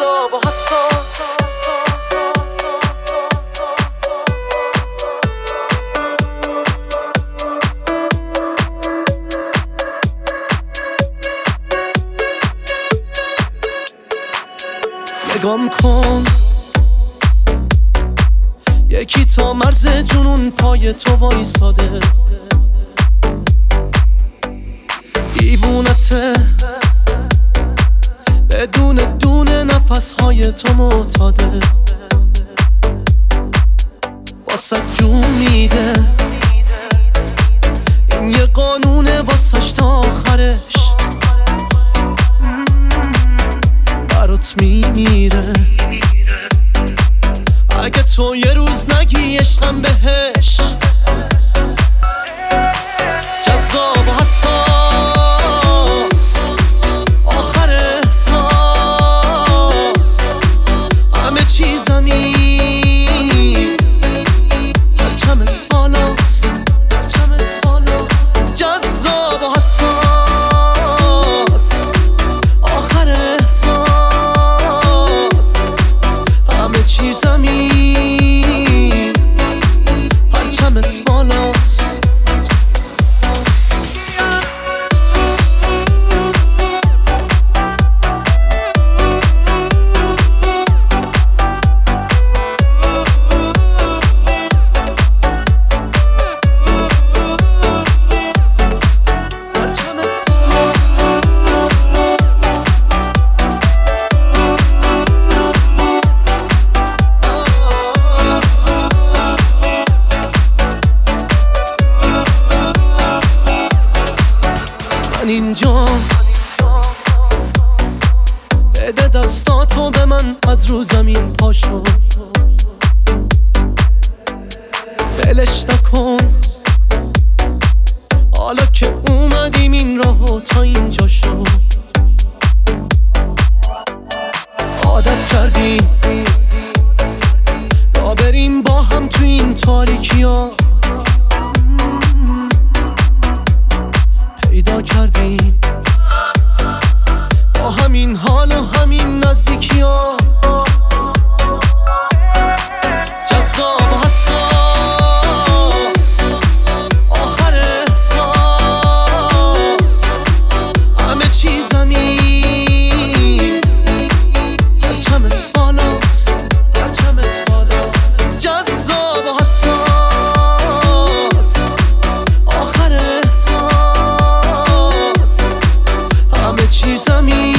جذاب و حساس. نگام کن یکی تا مرز جنون پای تو وایساده، دیوونته بدون دونه نفسهای تو معتاده، واسه جون میده این یه قانونه واسش تا آخرش برات میمیره. اگه تو یه روز نگی عشقم بهش، جذاب و حساس آخر احساس، همه چیزمی پرچمت بالاست، جذاب و حساس آخر احساس، همه چیزمی پرچمت بالاست. اینجا بده دستاتو به من، از رو زمین پاشو بلش نکن، حالا که اومدیم این راهو تا اینجا شو، عادت کردیم را بریم با هم تو این تاریکی ها، پیدا کردیم با همین حال و همین نزدیکی ها، جذاب و حساس آخر احساس، همه چیزمی پرچمت بالاست، جذاب و حساس آخر احساس، همه چیزمی